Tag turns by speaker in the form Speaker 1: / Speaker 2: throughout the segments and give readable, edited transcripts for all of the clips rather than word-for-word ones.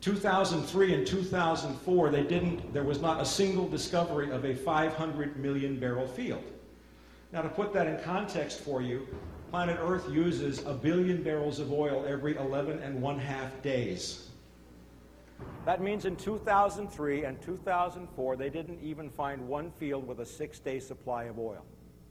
Speaker 1: 2003 and 2004, there was not a single discovery of a 500 million barrel field. Now, to put that in context for you, planet Earth uses 1 billion barrels of oil every 11½ days. That means in 2003 and 2004, they didn't even find one field with a 6-day supply of oil.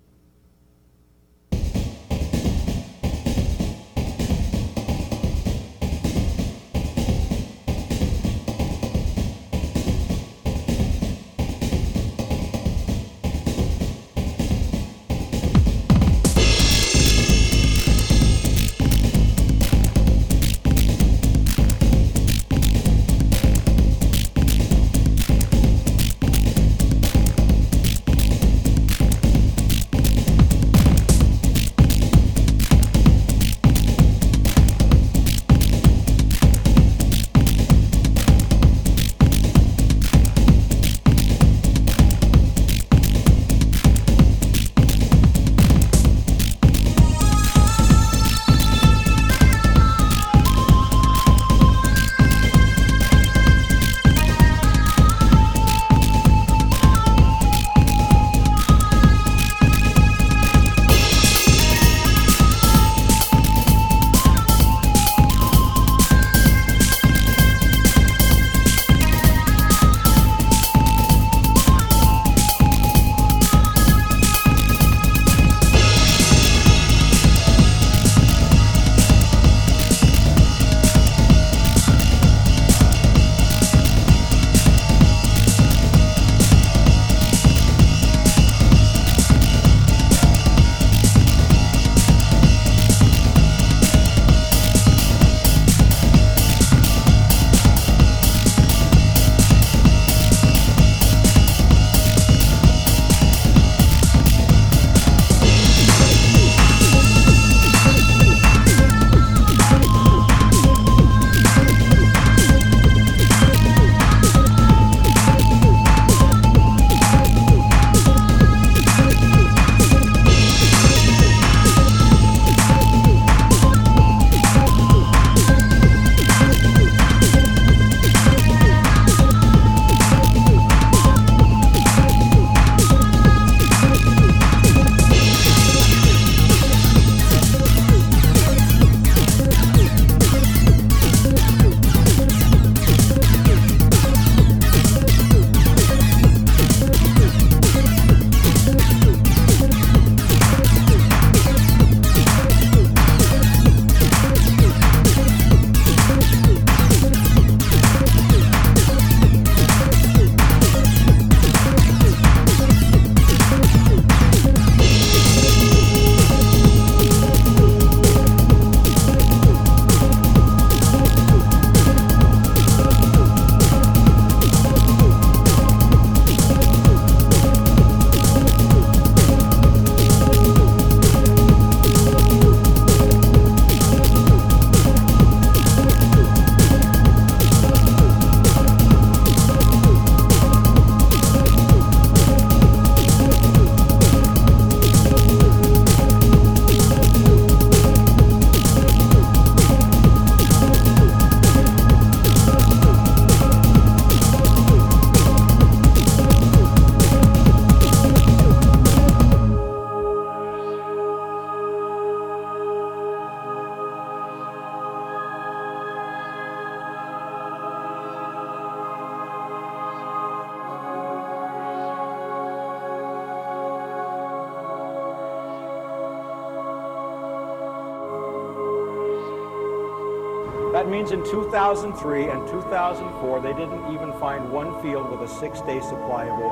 Speaker 1: That means in 2003 and 2004, they didn't even find one field with a 6-day supply of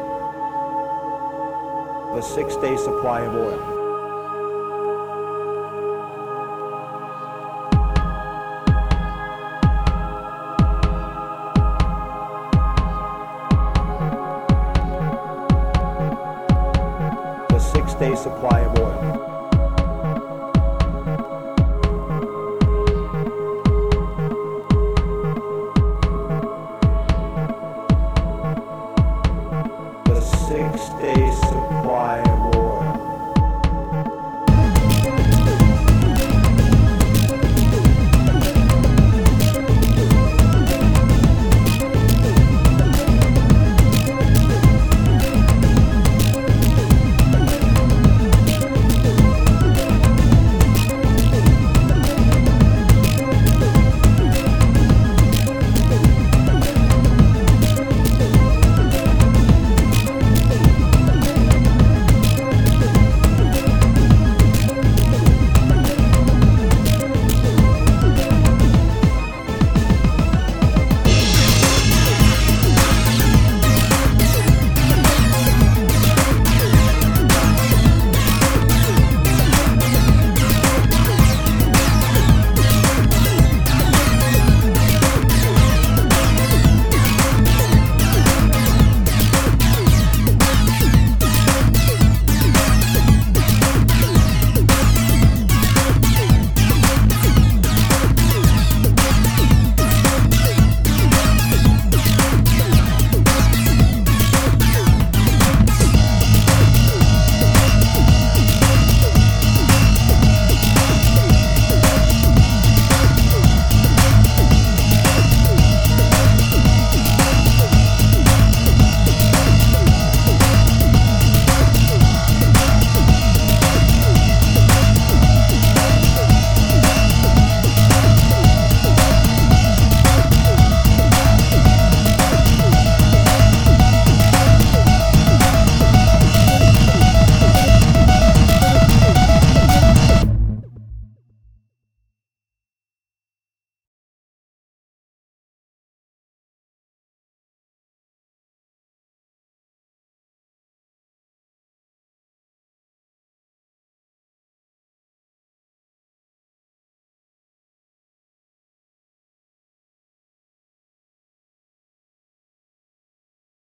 Speaker 1: oil. The 6-day supply of oil. The 6-day supply of oil. The 6-day